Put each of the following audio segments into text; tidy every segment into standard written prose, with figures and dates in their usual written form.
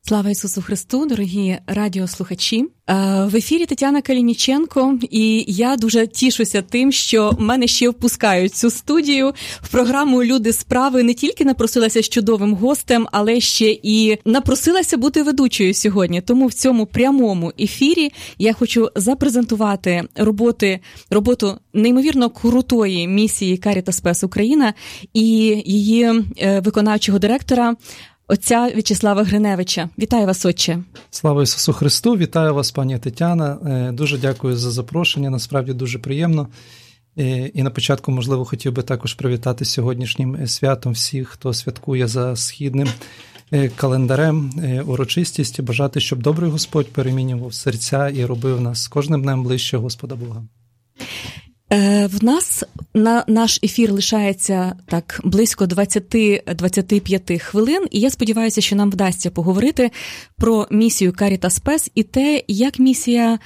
Слава Ісусу Христу, дорогі радіослухачі! В ефірі Тетяна Калініченко, і я дуже тішуся тим, що мене ще впускають в цю студію. В програму «Люди справи» не тільки напросилася з чудовим гостем, але ще і напросилася бути ведучою сьогодні. Тому в цьому прямому ефірі я хочу запрезентувати роботу неймовірно крутої місії Caritas Spes Україна і її виконавчого директора отця В'ячеслава Гриневича. Вітаю вас, отче. Слава Ісусу Христу, вітаю вас, пані Тетяна. Дуже дякую за запрошення, насправді дуже приємно. І на початку, можливо, хотів би також привітати сьогоднішнім святом всіх, хто святкує за східним календарем урочистість, і бажати, щоб добрий Господь перемінював серця і робив нас кожним днем ближче Господа Бога. В нас наш ефір лишається так близько 20-25 хвилин, і я сподіваюся, що нам вдасться поговорити про місію Caritas Spes і те, як місія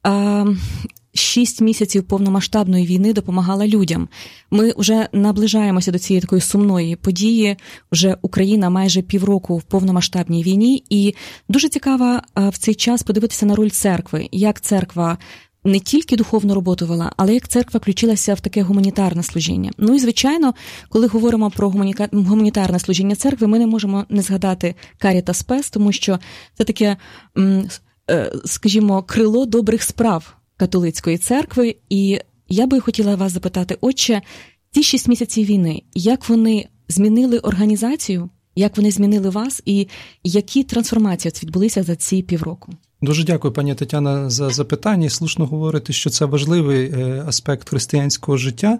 6 місяців повномасштабної війни допомагала людям. Ми вже наближаємося до цієї такої сумної події. Вже Україна майже півроку в повномасштабній війні, і дуже цікаво в цей час подивитися на роль церкви, як церква не тільки духовну роботу вела, але як церква включилася в таке гуманітарне служіння. Ну і, звичайно, коли говоримо про гуманітарне служіння церкви, ми не можемо не згадати Caritas Spes, тому що це таке, скажімо, крило добрих справ католицької церкви. І я би хотіла вас запитати, отче, ці 6 місяців війни, як вони змінили організацію, як вони змінили вас і які трансформації відбулися за ці півроку? Дуже дякую, пані Тетяна, за запитання. І слушно говорити, що це важливий аспект християнського життя,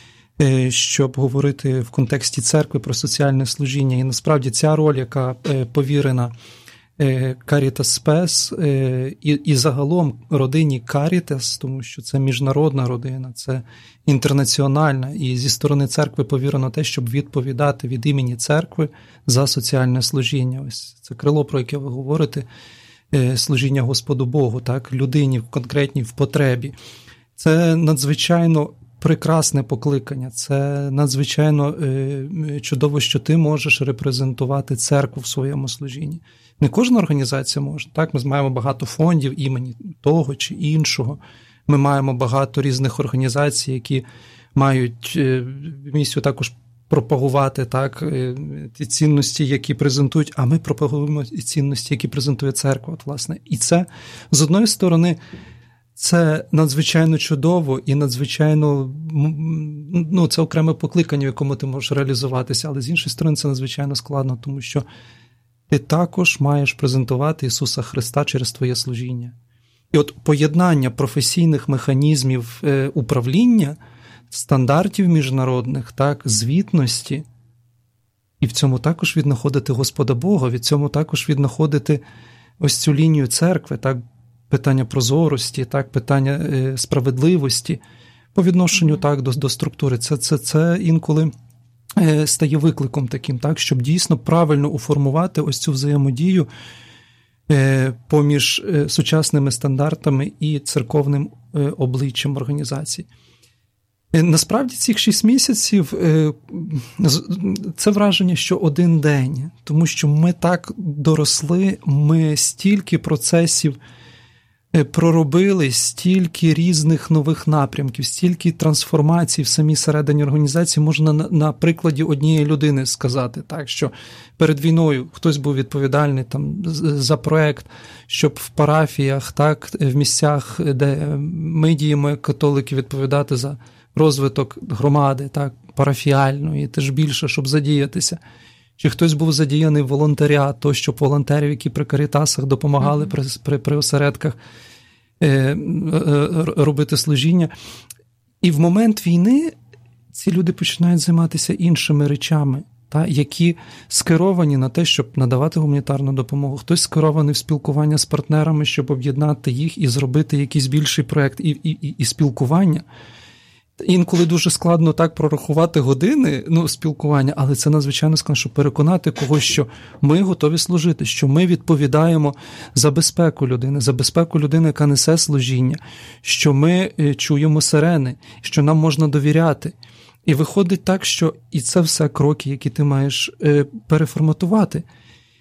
щоб говорити в контексті церкви про соціальне служіння. І насправді ця роль, яка повірена Caritas Spes і загалом родині Caritas, тому що це міжнародна родина, це інтернаціональна, і зі сторони церкви повірено те, щоб відповідати від імені церкви за соціальне служіння. Ось це крило, про яке ви говорите, служіння Господу Богу, так, людині в конкретній в потребі. Це надзвичайно прекрасне покликання, це надзвичайно чудово, що ти можеш репрезентувати церкву в своєму служінні. Не кожна організація може, так, ми маємо багато фондів імені того чи іншого, ми маємо багато різних організацій, які мають місію також пропагувати, так, ті цінності, які презентують, а ми пропагуємо і цінності, які презентує церква, от, власне. І це, з одної сторони, це надзвичайно чудово і надзвичайно, ну, це окреме покликання, в якому ти можеш реалізуватися, але з іншої сторони це надзвичайно складно, тому що ти також маєш презентувати Ісуса Христа через твоє служіння. І от поєднання професійних механізмів управління, стандартів міжнародних, так, звітності, і в цьому також віднаходити Господа Бога, від цьому також віднаходити ось цю лінію церкви, так, питання прозорості, так, питання справедливості по відношенню, так, до структури. Це інколи стає викликом таким, так, щоб дійсно правильно уформувати ось цю взаємодію поміж сучасними стандартами і церковним обличчям організацій. Насправді цих 6 місяців – це враження, що один день, тому що ми так доросли, ми стільки процесів проробили, стільки різних нових напрямків, стільки трансформацій в самій середині організації, можна на прикладі однієї людини сказати, так, що перед війною хтось був відповідальний там за проект, щоб в парафіях, так, в місцях, де ми діємо, католики, відповідати за розвиток громади, так, парафіальної, теж більше, щоб задіятися. Чи хтось був задіяний в волонтеріат, то, щоб волонтерів, які при Карітасах допомагали при осередках робити служіння. І в момент війни ці люди починають займатися іншими речами, та, які скеровані на те, щоб надавати гуманітарну допомогу. Хтось скерований в спілкування з партнерами, щоб об'єднати їх і зробити якийсь більший проєкт і спілкування. Інколи дуже складно так прорахувати години, спілкування, але це надзвичайно складно, щоб переконати когось, що ми готові служити, що ми відповідаємо за безпеку людини, яка несе служіння, що ми чуємо сирени, що нам можна довіряти. І виходить так, що і це все кроки, які ти маєш переформатувати.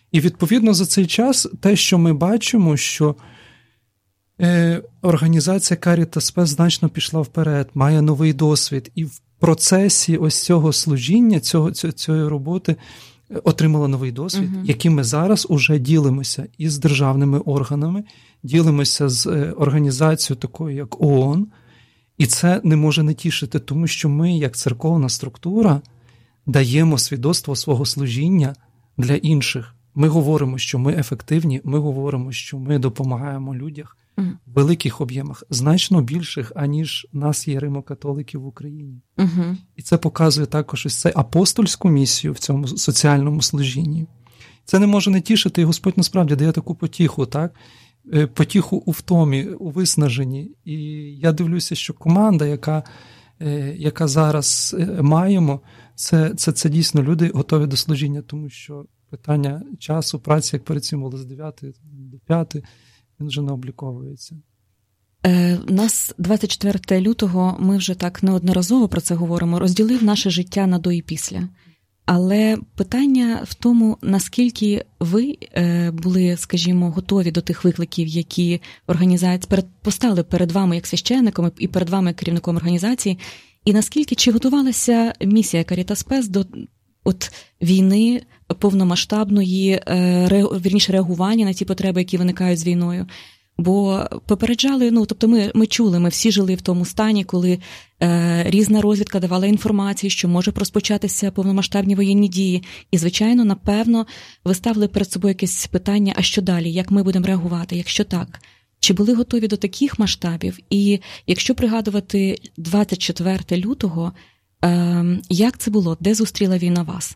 І, відповідно, за цей час те, що ми бачимо, що організація Caritas Spes значно пішла вперед, має новий досвід. І в процесі ось цього служіння, цієї роботи отримала новий досвід, яким ми зараз уже ділимося із державними органами, ділимося з організацією такою, як ООН. І це не може не тішити, тому що ми, як церковна структура, даємо свідоцтво свого служіння для інших. Ми говоримо, що ми ефективні, ми говоримо, що ми допомагаємо людям в великих об'ємах, значно більших, аніж нас є римокатоликів в Україні. І це показує також ось цю апостольську місію в цьому соціальному служінні. Це не може не тішити, і Господь насправді дає таку потіху, так? Потіху у втомі, у виснаженні. І я дивлюся, що команда, яка зараз маємо, це дійсно люди готові до служіння, тому що питання часу, праці, як перед цим було з 9 до 5, він вже не обліковується. У нас 24 лютого, ми вже так неодноразово про це говоримо, розділив наше життя на до і після. Але питання в тому, наскільки ви були, скажімо, готові до тих викликів, які організації поставили перед вами як священником і перед вами як керівником організації, і наскільки, чи готувалася місія Caritas Spes до війни повномасштабної, вірніше реагування на ті потреби, які виникають з війною. Бо попереджали, тобто ми чули, ми всі жили в тому стані, коли різна розвідка давала інформацію, що може розпочатися повномасштабні воєнні дії. І, звичайно, напевно, ви ставили перед собою якесь питання, а що далі, як ми будемо реагувати, якщо так? Чи були готові до таких масштабів? І якщо пригадувати 24 лютого, як це було? Де зустріла війна вас?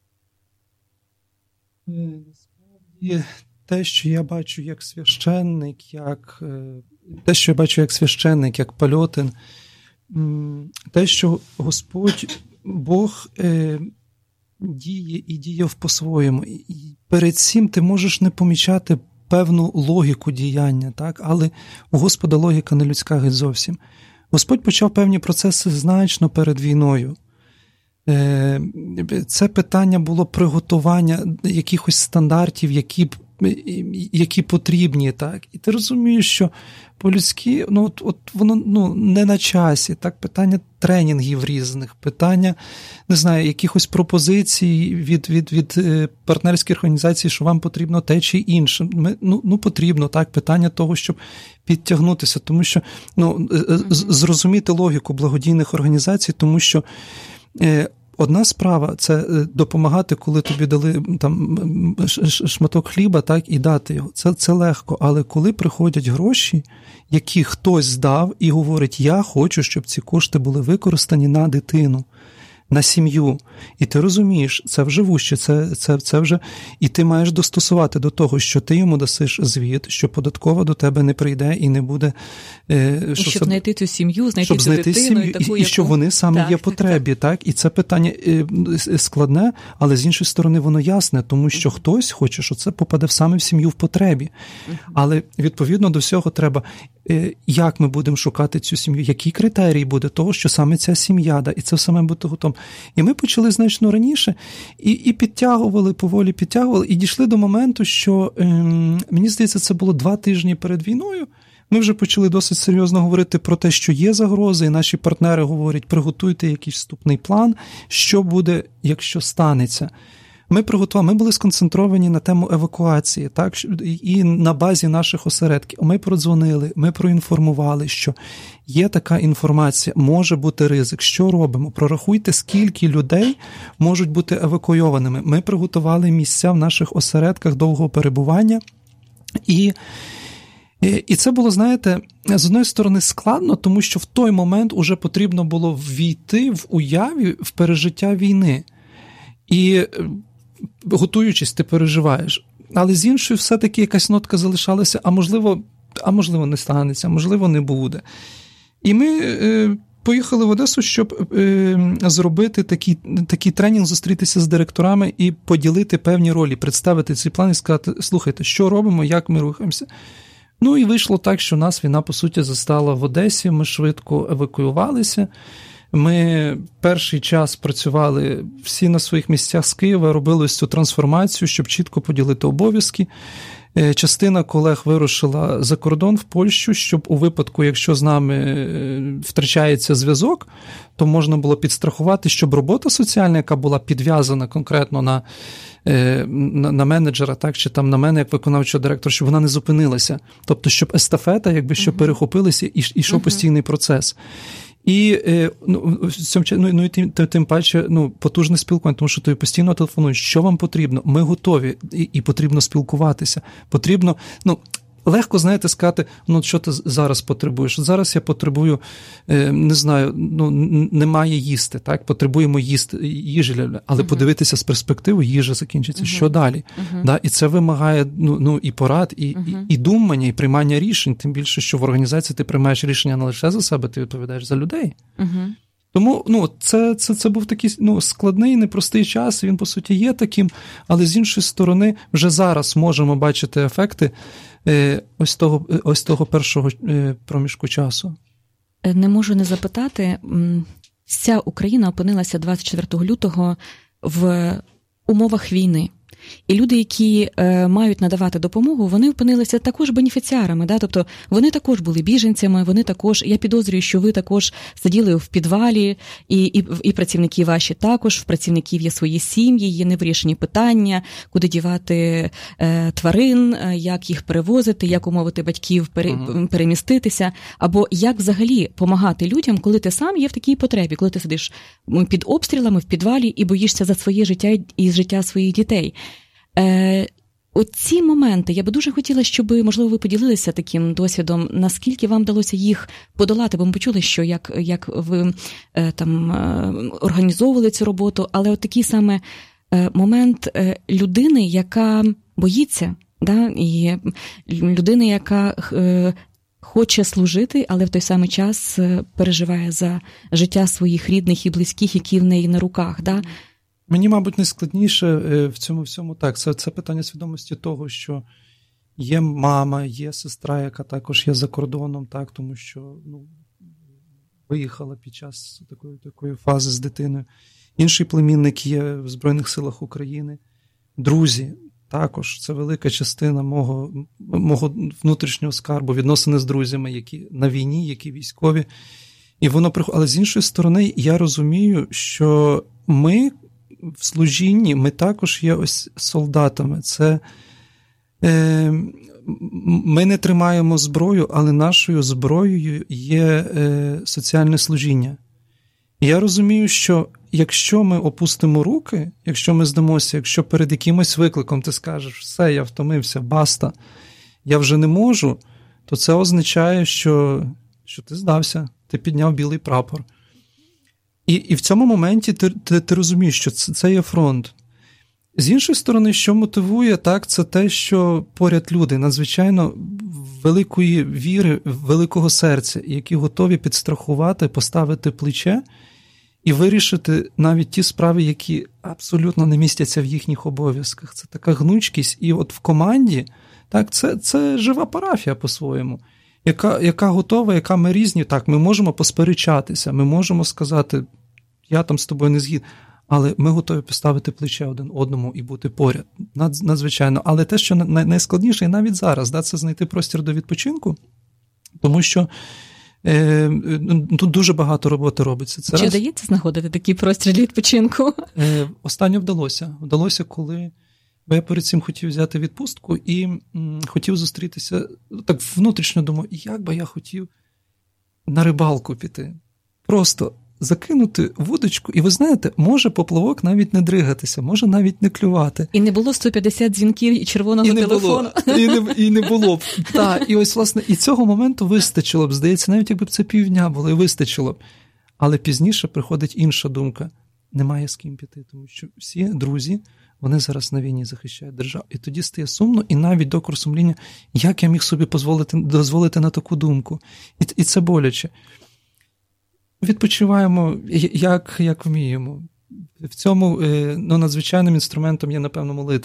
Насправді, те, що я бачу як священник, як Пальотин, те, що Господь, Бог діє і діяв по-своєму. І перед цим ти можеш не помічати певну логіку діяння, так? Але у Господа логіка не людська геть зовсім. Господь почав певні процеси значно перед війною. Це питання було приготування якихось стандартів, які потрібні, так? І ти розумієш, що по-людськи, воно не на часі, так? Питання тренінгів різних, питання, не знаю, якихось пропозицій від партнерських організацій, що вам потрібно те чи інше. Потрібно, так? Питання того, щоб підтягнутися, тому що, зрозуміти логіку благодійних організацій, тому що одна справа – це допомагати, коли тобі дали там шматок хліба, так, і дати його. Це легко. Але коли приходять гроші, які хтось здав і говорить, я хочу, щоб ці кошти були використані на дитину, на сім'ю. І ти розумієш, це вже вуще, це вже... І ти маєш достосувати до того, що ти йому дасиш звіт, що податкова до тебе не прийде і не буде... щоб знайти цю сім'ю, знайти цю дитину. І що вони саме є потребі, так? І це питання складне, але з іншої сторони воно ясне, тому що хтось хоче, що це попаде саме в сім'ю в потребі. Але відповідно до всього треба, як ми будемо шукати цю сім'ю, який критерій буде того, що саме ця сім'я, і це саме бути готовим. І ми почали значно раніше і підтягували, поволі підтягували, і дійшли до моменту, що, мені здається, це було 2 тижні перед війною. Ми вже почали досить серйозно говорити про те, що є загрози, і наші партнери говорять, приготуйте якийсь вступний план, що буде, якщо станеться. Ми були сконцентровані на тему евакуації, так, і на базі наших осередків. Ми продзвонили, ми проінформували, що є така інформація, може бути ризик. Що робимо? Прорахуйте, скільки людей можуть бути евакуйованими. Ми приготували місця в наших осередках довгого перебування. І це було, знаєте, з одної сторони складно, тому що в той момент уже потрібно було ввійти в уяві в пережиття війни. І готуючись, ти переживаєш. Але з іншої все-таки якась нотка залишалася, а можливо не станеться, а можливо не буде. І ми поїхали в Одесу, щоб зробити такий тренінг, зустрітися з директорами і поділити певні ролі, представити цей план і сказати, слухайте, що робимо, як ми рухаємося. І вийшло так, що нас війна, по суті, застала в Одесі, ми швидко евакуювалися. Ми перший час працювали всі на своїх місцях з Києва, робили ось цю трансформацію, щоб чітко поділити обов'язки. Частина колег вирушила за кордон в Польщу, щоб у випадку, якщо з нами втрачається зв'язок, то можна було підстрахувати, щоб робота соціальна, яка була підв'язана конкретно на менеджера, так, чи там на мене, як виконавчого директора, щоб вона не зупинилася. Тобто, щоб естафета, якби, щоб перехопилися і йшов постійний процес. І тим паче потужне спілкування, тому що ти постійно телефонуєш, що вам потрібно, ми готові, і потрібно спілкуватися. Потрібно, легко, знаєте, сказати, що ти зараз потребуєш. Зараз я потребую, не знаю, немає їсти, так? Потребуємо їжі, але подивитися з перспективи, їжа закінчиться. Що далі? Да? І це вимагає і порад, і думання, і приймання рішень, тим більше, що в організації ти приймаєш рішення не лише за себе, ти відповідаєш за людей. Тому це був такий складний, непростий час, він, по суті, є таким, але з іншої сторони вже зараз можемо бачити ефекти ось того першого проміжку часу. Не можу не запитати, вся Україна опинилася 24 лютого в умовах війни. І люди, які мають надавати допомогу, вони опинилися також бенефіціарами, да? Тобто вони також були біженцями, вони також, я підозрюю, що ви також сиділи в підвалі, і працівники ваші також, в працівників є свої сім'ї, є невирішені питання, куди дівати тварин, як їх перевозити, як умовити батьків переміститися, або як взагалі допомагати людям, коли ти сам є в такій потребі, коли ти сидиш під обстрілами в підвалі і боїшся за своє життя і життя своїх дітей. Оці моменти, я би дуже хотіла, щоб, можливо, ви поділилися таким досвідом, наскільки вам вдалося їх подолати, бо ми почули, що як ви там організовували цю роботу, але от такий саме момент людини, яка боїться, да, і людини, яка хоче служити, але в той самий час переживає за життя своїх рідних і близьких, які в неї на руках, да. Мені, мабуть, найскладніше в цьому всьому так. Це питання свідомості того, що є мама, є сестра, яка також є за кордоном, так, тому що виїхала під час такої фази з дитиною. Інший племінник є в Збройних силах України. Друзі, також це велика частина мого внутрішнього скарбу, відносини з друзями, які на війні, які військові. І воно приходить. Але з іншої сторони, я розумію, що ми в служінні, ми також є ось солдатами. Ми не тримаємо зброю, але нашою зброєю є соціальне служіння. І я розумію, що якщо ми опустимо руки, якщо ми здамося, якщо перед якимось викликом ти скажеш, все, я втомився, баста, я вже не можу, то це означає, що ти здався, ти підняв білий прапор. І в цьому моменті ти розумієш, що це є фронт. З іншої сторони, що мотивує, так, це те, що поряд люди надзвичайно великої віри, великого серця, які готові підстрахувати, поставити плече і вирішити навіть ті справи, які абсолютно не містяться в їхніх обов'язках. Це така гнучкість. І от в команді, так, це жива парафія по-своєму, яка готова, яка ми різні. Так, ми можемо посперечатися, ми можемо сказати, я там з тобою не згідний, але ми готові поставити плече один одному і бути поряд. Надзвичайно. Але те, що найскладніше, і навіть зараз, це знайти простір до відпочинку, тому що тут дуже багато роботи робиться. Чи вдається знаходити такий простір для відпочинку? Останнє вдалося. Вдалося, коли я перед цим хотів взяти відпустку і хотів зустрітися, так внутрішньо думав, як би я хотів на рибалку піти. Просто закинути вудочку, і ви знаєте, може поплавок навіть не дригатися, може навіть не клювати. І не було 150 дзвінків і червоного телефону. І не було б. Так, і ось, власне, і цього моменту вистачило б, здається, навіть якби б це півдня було, і вистачило б. Але пізніше приходить інша думка. Немає з ким піти, тому що всі друзі, вони зараз на війні захищають державу. І тоді стає сумно, і навіть докор сумління, як я міг собі дозволити на таку думку. І це боляче. Відпочиваємо, як вміємо. В цьому надзвичайним інструментом є, напевно, молитва.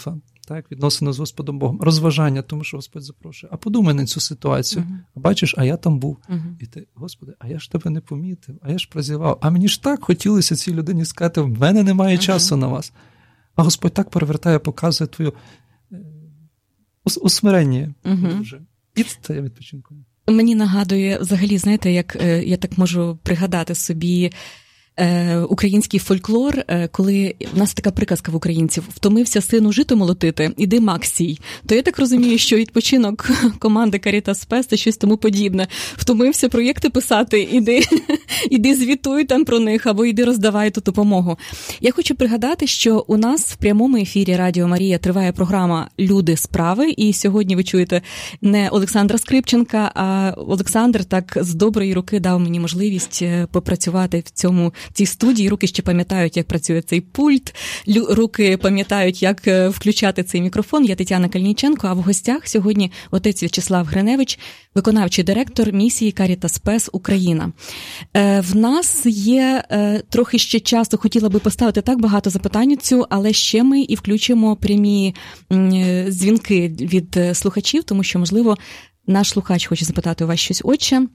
так, відносини з Господом Богом, розважання, тому що Господь запрошує. А подумай на цю ситуацію. Бачиш, а я там був. І ти, Господи, а я ж тебе не помітив, а я ж прозівав. А мені ж так хотілося цій людині сказати, в мене немає часу на вас. А Господь так перевертає, показує твою усмирення. І це відпочинком. Мені нагадує, взагалі, знаєте, як я так можу пригадати собі український фольклор, коли в нас така приказка в українців: втомився сину жито молотити, іди мак сій. То я так розумію, що відпочинок команди Caritas Spes це щось тому подібне. Втомився проєкти писати, іди звітуй там про них, або іди роздавай ту допомогу. Я хочу пригадати, що у нас в прямому ефірі Радіо Марія триває програма «Люди справи», і сьогодні ви чуєте не Олександра Скрипченка, а Олександр так з доброї руки дав мені можливість попрацювати в цій студії. Руки ще пам'ятають, як працює цей пульт, руки пам'ятають, як включати цей мікрофон. Я Тетяна Кальніченко, а в гостях сьогодні отець В'ячеслав Гриневич, виконавчий директор місії Caritas Spes Україна. В нас є трохи ще часу, хотіла би поставити так багато запитань цю, але ще ми і включимо прямі дзвінки від слухачів, тому що, можливо, наш слухач хоче запитати у вас щось, отче.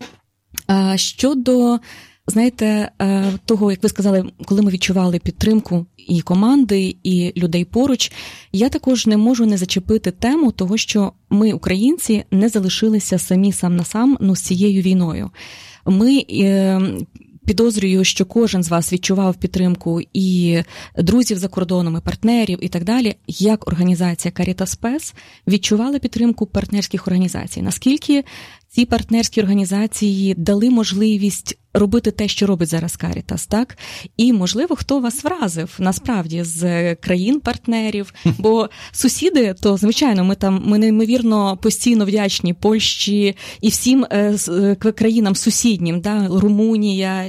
Щодо, знаєте, того, як ви сказали, коли ми відчували підтримку і команди, і людей поруч, я також не можу не зачепити тему того, що ми, українці, не залишилися самі сам на сам з цією війною. Ми підозрюю, що кожен з вас відчував підтримку і друзів за кордоном, і партнерів, і так далі. Як організація Caritas Spes відчувала підтримку партнерських організацій? Наскільки ці партнерські організації дали можливість робити те, що робить зараз Caritas, так? І, можливо, хто вас вразив, насправді, з країн-партнерів, бо сусіди, то, звичайно, ми неймовірно постійно вдячні Польщі і всім країнам сусіднім, да? Румунія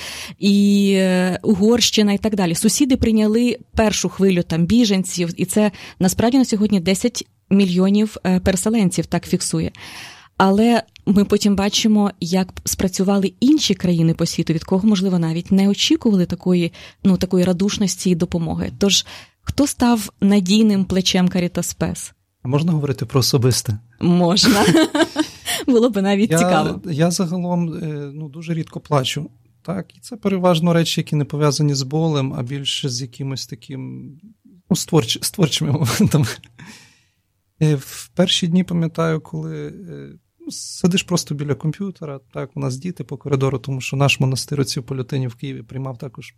і Угорщина і так далі. Сусіди прийняли першу хвилю там біженців, і це, насправді, на сьогодні 10 мільйонів переселенців так фіксує. Але ми потім бачимо, як спрацювали інші країни по світу, від кого, можливо, навіть не очікували такої радушності і допомоги. Тож, хто став надійним плечем Caritas Spes? Можна говорити про особисте? Можна. Було б навіть цікаво. Я загалом дуже рідко плачу. Так? І це переважно речі, які не пов'язані з болем, а більше з якимось таким з творчими моментами. В перші дні пам'ятаю, коли сидиш просто біля комп'ютера, так, у нас діти по коридору, тому що наш монастир отців Полютинів в Києві приймав також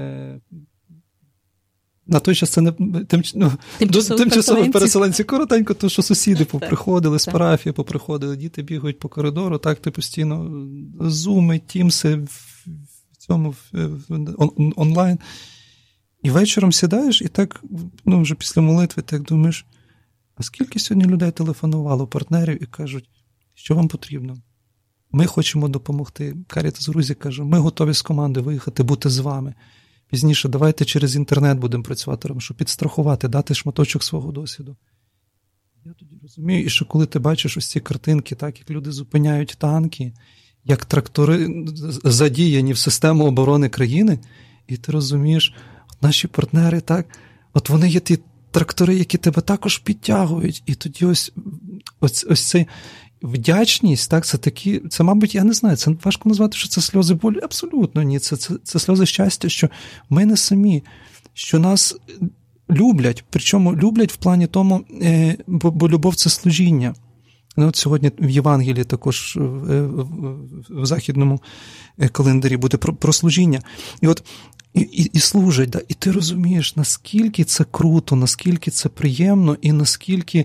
на той час це не тимчасові переселенці. Коротенько, то що сусіди поприходили з парафії, поприходили, діти бігають по коридору, так, ти постійно зуми, тімси в цьому онлайн. І вечором сідаєш і так, вже після молитви, так думаєш, а скільки сьогодні людей телефонувало, партнерів, і кажуть, що вам потрібно? Ми хочемо допомогти. Caritas Грузія каже, ми готові з команди виїхати, бути з вами. Пізніше давайте через інтернет будемо працювати, щоб підстрахувати, дати шматочок свого досвіду. Я тоді розумію, і що коли ти бачиш ось ці картинки, так, як люди зупиняють танки, як трактори задіяні в систему оборони країни, і ти розумієш, от наші партнери, так, от вони є ті трактори, які тебе також підтягують. І тоді ось цей вдячність, так, це, мабуть, я не знаю, це важко назвати, що це сльози болі. Абсолютно ні. Це сльози щастя, що ми не самі, що нас люблять. Причому люблять в плані тому, бо любов – це служіння. От сьогодні в Євангелії також в західному календарі буде про служіння. І служать, да? І ти розумієш, наскільки це круто, наскільки це приємно і наскільки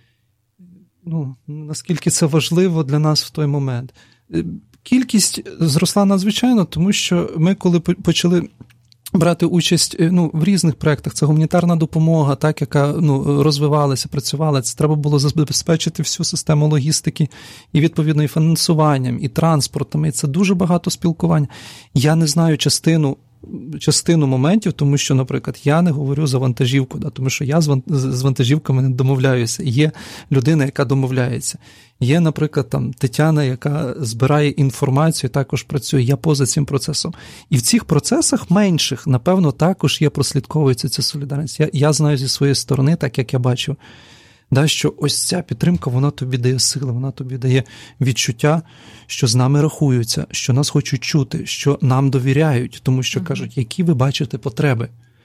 це важливо для нас в той момент. Кількість зросла надзвичайно, тому що ми, коли почали брати участь в різних проєктах, це гуманітарна допомога, так, яка розвивалася, працювала, це треба було забезпечити всю систему логістики і, відповідно, і фінансуванням, і транспортом, і це дуже багато спілкування. Я не знаю частину частину моментів, тому що, наприклад, я не говорю за вантажівку, тому що я з вантажівками не домовляюся. Є людина, яка домовляється. Є, наприклад, там Тетяна, яка збирає інформацію, також працює. Я поза цим процесом. І в цих процесах менших, напевно, також прослідковується ця солідарність. Я знаю зі своєї сторони, так як я бачу, що ось ця підтримка, вона тобі дає сили, вона тобі дає відчуття, що з нами рахуються, що нас хочуть чути, що нам довіряють, тому що кажуть, які ви бачите потреби.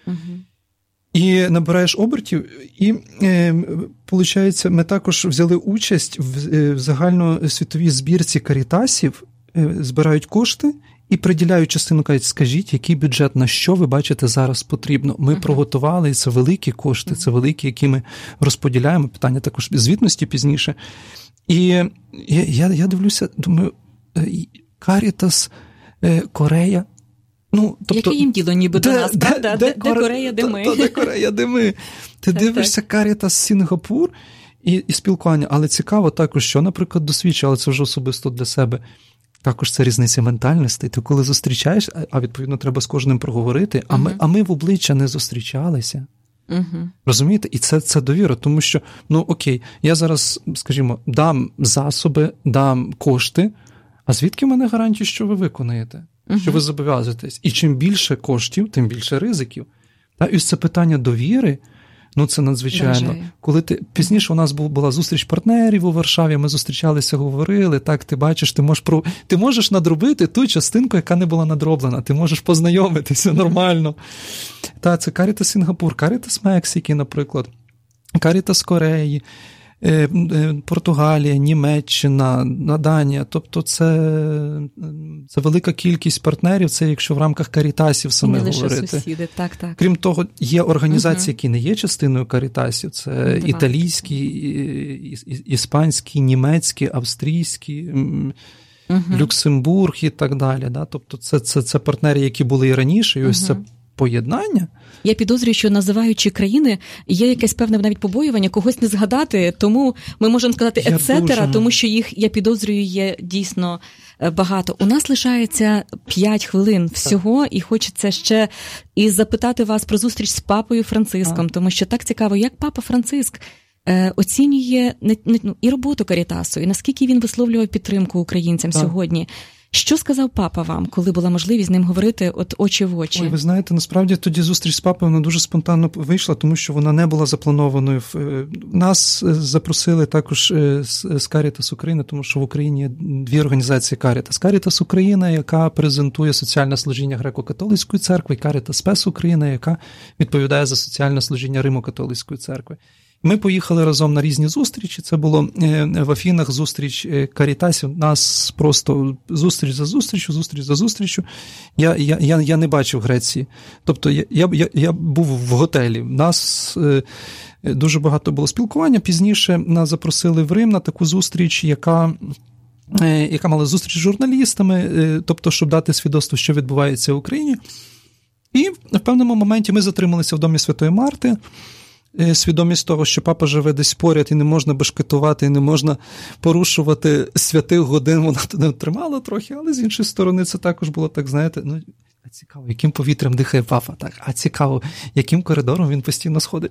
І набираєш обертів, і, виходить, ми також взяли участь в загальносвітовій збірці карітасів, збирають кошти і приділяють частину, кажуть, скажіть, який бюджет, на що ви бачите зараз потрібно. Ми приготували, і це великі кошти, це великі, які ми розподіляємо, питання також звітності пізніше. І я дивлюся, думаю, Карітас, Корея, тобто, яке їм діло ніби до нас, правда? Де Корея, де ми? Де Корея, де ми? Ти дивишся Карітас Сінгапур і спілкування, але цікаво також, що, наприклад, досвідчив, але це вже особисто для себе. Також це різниця ментальностей. Ти коли зустрічаєш, а відповідно треба з кожним проговорити, а ми в обличчя не зустрічалися. Розумієте? І це довіра, тому що, окей, я зараз, скажімо, дам засоби, дам кошти, а звідки в мене гарантії, що ви виконаєте? Що ви зобов'язуєтесь? І чим більше коштів, тим більше ризиків. І ось це питання довіри, це надзвичайно. Коли пізніше у нас була зустріч партнерів у Варшаві, ми зустрічалися, говорили, так, ти бачиш, ти можеш надробити ту частинку, яка не була надроблена, ти можеш познайомитися нормально. Це Карітас Сінгапур, Карітас Мексики, наприклад, Карітас Кореї, Португалія, Німеччина, Данія. Тобто це велика кількість партнерів, це якщо в рамках карітасів саме говорити. Не лише сусіди, так. Крім того, є організації, які не є частиною карітасів. Це італійські, іспанські, німецькі, австрійські, Люксембург і так далі. Тобто це партнери, які були і раніше, і ось це поєднання. Я підозрюю, що називаючи країни, є якесь певне навіть побоювання, когось не згадати, тому ми можемо сказати ецетера, тому що їх, я підозрюю, є дійсно багато. У нас лишається 5 хвилин всього, і хочеться ще і запитати вас про зустріч з папою Франциском, тому що так цікаво, як папа Франциск оцінює і роботу Карітасу, і наскільки він висловлював підтримку українцям сьогодні. Що сказав папа вам, коли була можливість з ним говорити очі в очі? Ви знаєте, насправді тоді зустріч з папою, вона дуже спонтанно вийшла, тому що вона не була запланованою. Нас запросили також з Карітас України, тому що в Україні є 2 організації Карітас. Карітас Україна, яка презентує соціальне служіння Греко-католицької церкви, і Карітас Спес Україна, яка відповідає за соціальне служіння Римо-католицької церкви. Ми поїхали разом на різні зустрічі, це було в Афінах зустріч карітасів, нас просто зустріч за зустрічю. Я не бачив Греції, тобто я був в готелі, нас дуже багато було спілкування, пізніше нас запросили в Рим на таку зустріч, яка мала зустріч з журналістами, тобто, щоб дати свідоцтво, що відбувається в Україні. І в певному моменті ми затрималися в домі Святої Марти, свідомість того, що папа живе десь поряд і не можна бешкетувати, і не можна порушувати святих годин, вона туди тримала трохи, але з іншої сторони це також було так, знаєте, цікаво, яким повітрям дихає папа, так, а цікаво, яким коридором він постійно сходить.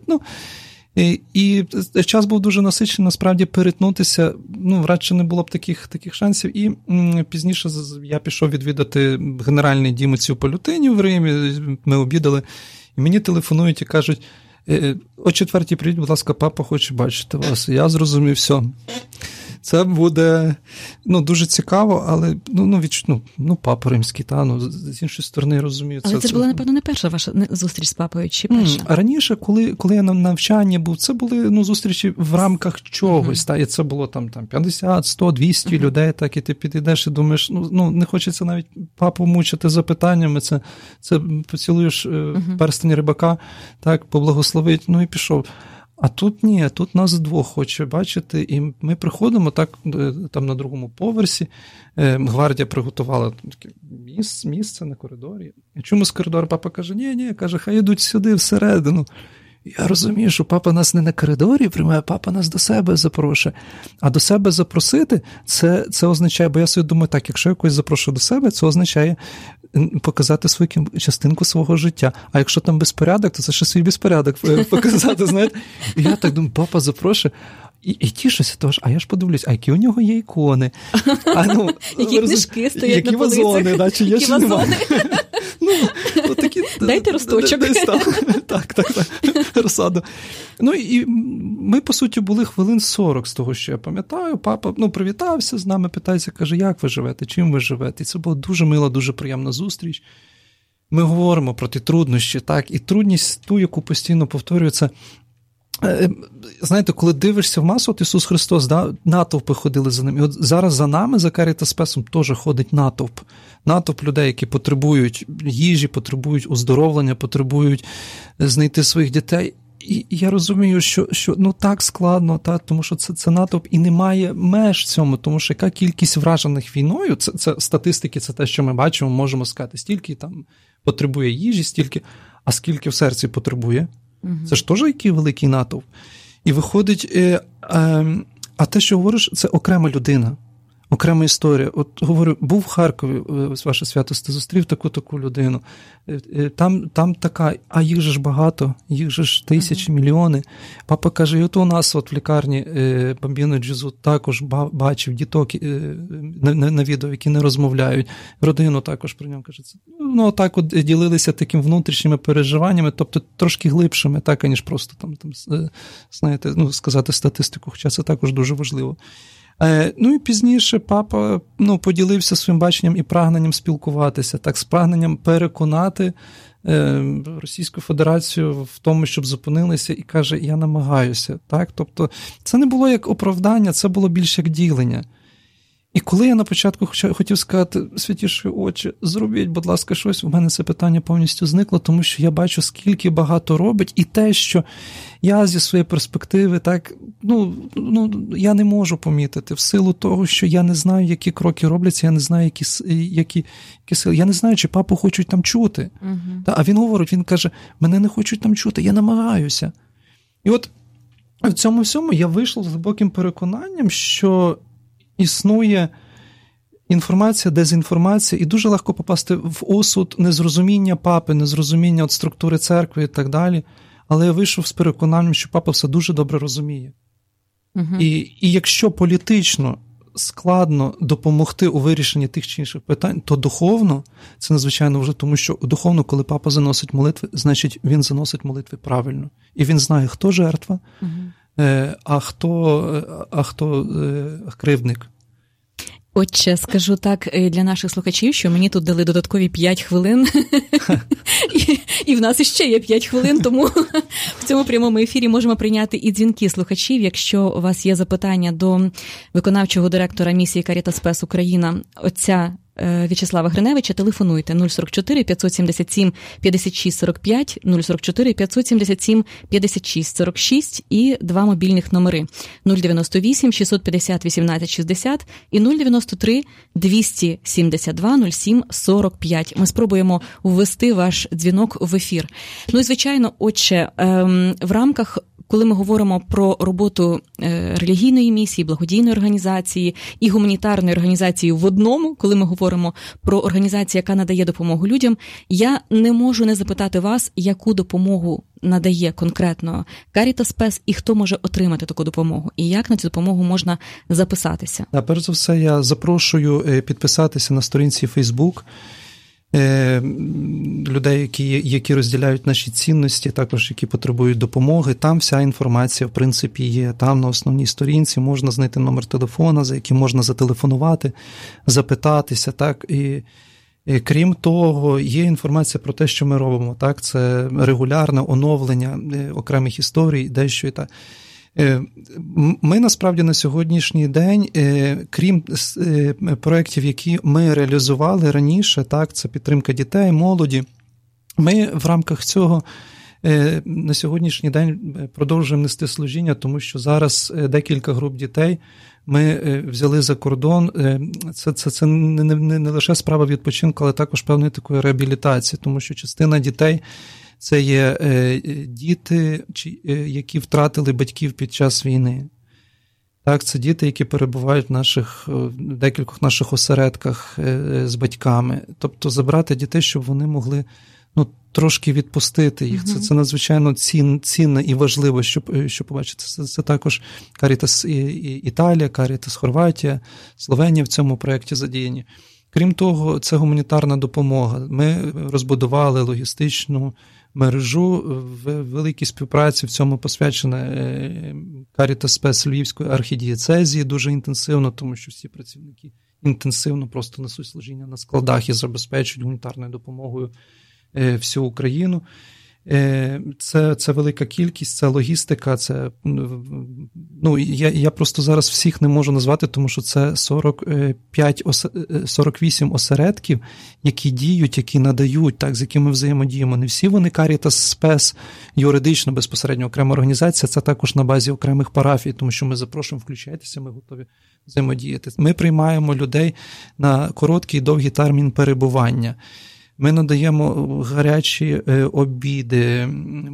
І час був дуже насичений, насправді перетнутися, радше не було б таких шансів. І пізніше я пішов відвідати генеральний дім отців Полютинів в Римі, ми обідали, і мені телефонують і кажуть: о 4:00 прийдіть, будь ласка, папа хоче бачити вас. Я зрозумів, все. Це буде дуже цікаво, але папа римський, з іншої сторони, я розумію. Але це була, напевно, не перша ваша зустріч з папою, чи перша? А раніше, коли я на навчанні був, це були зустрічі в рамках чогось, і це було там 50, 100, 200 людей, так, і ти підійдеш і думаєш, не хочеться навіть папу мучити запитаннями, це поцілуєш перстень рибака, так, поблагословить, і пішов. А тут ні, тут нас 2 хоче бачити, і ми приходимо так, там на 2-му поверсі, гвардія приготувала таке місце на коридорі. І чому з коридору папа каже: ні, каже, хай йдуть сюди, всередину. Я розумію, що папа нас не на коридорі приймає, папа нас до себе запрошує. А до себе запросити, це означає, бо я собі думаю, так, якщо я когось запрошую до себе, це означає показати свою частинку свого життя. А якщо там безпорядок, то це ще свій безпорядок показати, знаєте. І я так думаю, папа запрошує. І тішуся теж, а я ж подивлюсь, а які у нього є ікони. Які книжки стоять на полицях. Які вазони, чи є, чи немає. Дайте росточок. Так, розсаду. І ми, по суті, були хвилин 40 з того, що я пам'ятаю. Папа привітався з нами, питається, каже, як ви живете, чим ви живете. І це була дуже мила, дуже приємна зустріч. Ми говоримо про ті труднощі, так, і трудність ту, яку постійно повторюю, це знаєте, коли дивишся в масу, от Ісус Христос, натовпи ходили за ним. І от зараз за нами, за Карітас Спесом, теж ходить натовп. Натовп людей, які потребують їжі, потребують оздоровлення, потребують знайти своїх дітей. І я розумію, що так складно, тому що це натовп і немає меж цьому, тому що яка кількість вражених війною, це статистики, це те, що ми бачимо, можемо сказати, стільки там потребує їжі, стільки, а скільки в серці потребує. Це ж теж який великий натовп. І виходить, а те, що говориш, це окрема людина, окрема історія. От говорю, був в Харкові, ваше святосте, зустрів таку людину. Там така, а їх же ж багато, їх же ж тисячі, мільйони. Папа каже, і от у нас в лікарні Бамбіно Джезу також бачив діток на відео, які не розмовляють. Родину також про нього каже. Так от ділилися такими внутрішніми переживаннями, тобто трошки глибшими, так, аніж просто там знаєте, сказати статистику, хоча це також дуже важливо. І пізніше папа поділився своїм баченням і прагненням спілкуватися, так, з прагненням переконати Російську Федерацію в тому, щоб зупинилися, і каже, я намагаюся. Так? Тобто це не було як оправдання, це було більш як ділення. І коли я на початку хотів сказати, святіші очі, зробіть, будь ласка, щось, у мене це питання повністю зникло, тому що я бачу, скільки багато робить, і те, що я зі своєї перспективи, так, я не можу помітити, в силу того, що я не знаю, які кроки робляться, я не знаю, які сили. Я не знаю, чи папу хочуть там чути. А він говорить, він каже, мене не хочуть там чути, я намагаюся. І от в цьому всьому я вийшов з глибоким переконанням, що існує інформація, дезінформація, і дуже легко попасти в осуд незрозуміння папи, незрозуміння от структури церкви і так далі. Але я вийшов з переконанням, що папа все дуже добре розуміє. І якщо політично складно допомогти у вирішенні тих чи інших питань, то духовно це надзвичайно важливо, тому що духовно, коли папа заносить молитви, значить він заносить молитви правильно. І він знає, хто жертва, а хто кривдник. Отче, скажу так для наших слухачів, що мені тут дали додаткові 5 хвилин, і в нас іще є 5 хвилин, тому в цьому прямому ефірі можемо прийняти і дзвінки слухачів. Якщо у вас є запитання до виконавчого директора місії Карітас Спес Україна, отця В'ячеслава Гриневича, телефонуйте 044 577 56 45, 044 577 56 46 і 2 мобільних номери 098 650 18 60 і 093 272 07 45. Ми спробуємо ввести ваш дзвінок в ефір. І, звичайно, отче, в рамках, коли ми говоримо про роботу релігійної місії, благодійної організації і гуманітарної організації в одному, коли ми говоримо про організацію, яка надає допомогу людям, я не можу не запитати вас, яку допомогу надає конкретно Карітас Спес і хто може отримати таку допомогу, і як на цю допомогу можна записатися. Перш за все, я запрошую підписатися на сторінці Facebook людей, які розділяють наші цінності, також які потребують допомоги. Там вся інформація, в принципі, є. Там на основній сторінці можна знайти номер телефона, за яким можна зателефонувати, запитатися. Так? І крім того, є інформація про те, що ми робимо. Так? Це регулярне оновлення окремих історій, дещо і так. Ми, насправді, на сьогоднішній день, крім проєктів, які ми реалізували раніше, так, це підтримка дітей, молоді, ми в рамках цього на сьогоднішній день продовжуємо нести служіння, тому що зараз декілька груп дітей ми взяли за кордон. Це не лише справа відпочинку, але також певної такої реабілітації, тому що частина дітей Це є діти, які втратили батьків під час війни. Так, це діти, які перебувають в декількох наших осередках з батьками. Тобто забрати дітей, щоб вони могли трошки відпустити їх. Це надзвичайно цінно і важливо, щоб побачити. Це також Карітас Італія, Карітас Хорватія, Словенія в цьому проєкті задіяні. Крім того, це гуманітарна допомога. Ми розбудували логістичну мережу в великій співпраці, в цьому посвячена Карітас Спес Львівської архідієцезії дуже інтенсивно, тому що всі працівники інтенсивно просто несуть служіння на складах і забезпечують гуманітарною допомогою всю Україну. Це велика кількість, це логістика, це, я просто зараз всіх не можу назвати, тому що це 48 осередків, які діють, які надають, так, з якими взаємодіємо. Не всі вони Карітас Спес юридично, безпосередньо окрема організація, це також на базі окремих парафій, тому що ми запрошуємо, включайтеся, ми готові взаємодіяти. Ми приймаємо людей на короткий і довгий термін перебування. Ми надаємо гарячі обіди,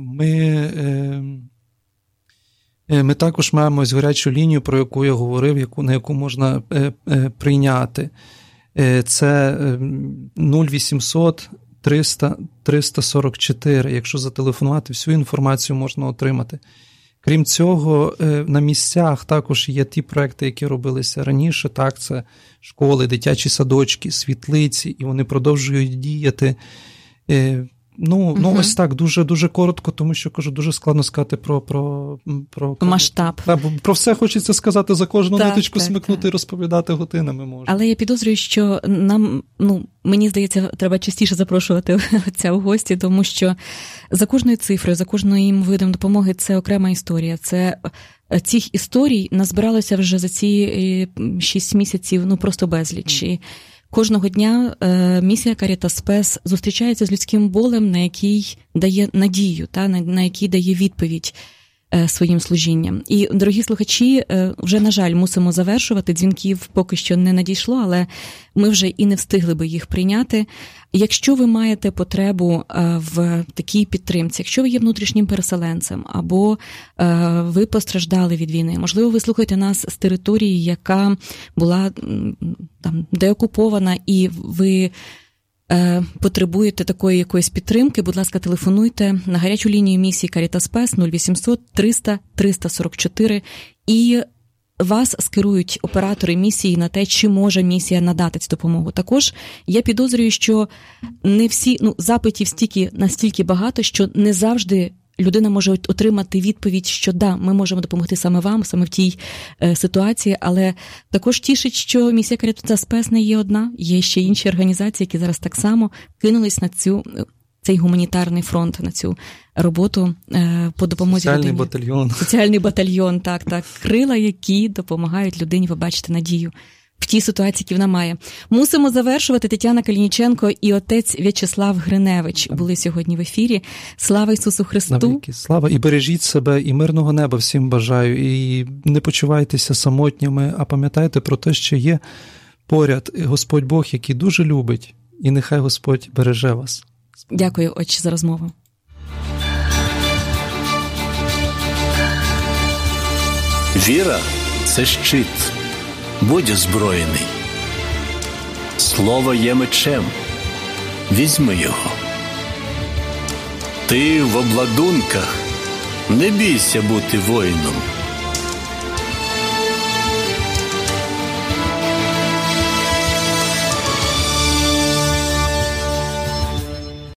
ми також маємо ось гарячу лінію, про яку я говорив, на яку можна прийняти. Це 0800 300 344. Якщо зателефонувати, всю інформацію можна отримати. Крім цього, на місцях також є ті проекти, які робилися раніше, так, це школи, дитячі садочки, світлиці, і вони продовжують діяти. Ось так, дуже коротко, тому що, кажу, дуже складно сказати про масштаб. Про все хочеться сказати, за кожну ниточку смикнути і розповідати годинами можна. Але я підозрюю, що нам, мені здається, треба частіше запрошувати отця в гості, тому що за кожною цифрою, за кожним видом допомоги це окрема історія. Цих історій назбиралося вже за ці 6 місяців, просто безліч. Кожного дня місія Карітас Спес зустрічається з людським болем, на який дає надію, на який дає відповідь своїм служінням. І, дорогі слухачі, вже, на жаль, мусимо завершувати. Дзвінків поки що не надійшло, але ми вже і не встигли би їх прийняти. Якщо ви маєте потребу в такій підтримці, якщо ви є внутрішнім переселенцем, або ви постраждали від війни, можливо, ви слухаєте нас з території, яка була деокупована, і ви потребуєте такої якоїсь підтримки, будь ласка, телефонуйте на гарячу лінію місії Карітас Спес 0800 300 344 і вас скерують оператори місії на те, чи може місія надати цю допомогу. Також я підозрюю, що не всі, запитів настільки багато, що не завжди людина може отримати відповідь, що да, ми можемо допомогти саме вам, саме в тій ситуації, але також тішить, що місія Карітас Спес не є одна, є ще інші організації, які зараз так само кинулись на цей гуманітарний фронт, на цю роботу по допомозі людині. Соціальний батальйон, так. Крила, які допомагають людині побачити надію в тій ситуації, які вона має. Мусимо завершувати. Тетяна Калініченко і отець В'ячеслав Гриневич були сьогодні в ефірі. Слава Ісусу Христу! Навіки слава! І бережіть себе, і мирного неба всім бажаю. І не почувайтеся самотніми, а пам'ятайте про те, що є поряд Господь Бог, який дуже любить. І нехай Господь береже вас. Дякую, отче, за розмову. Віра – це щит. Будь озброєний. Слово є мечем. Візьми його. Ти в обладунках. Не бійся бути воїном.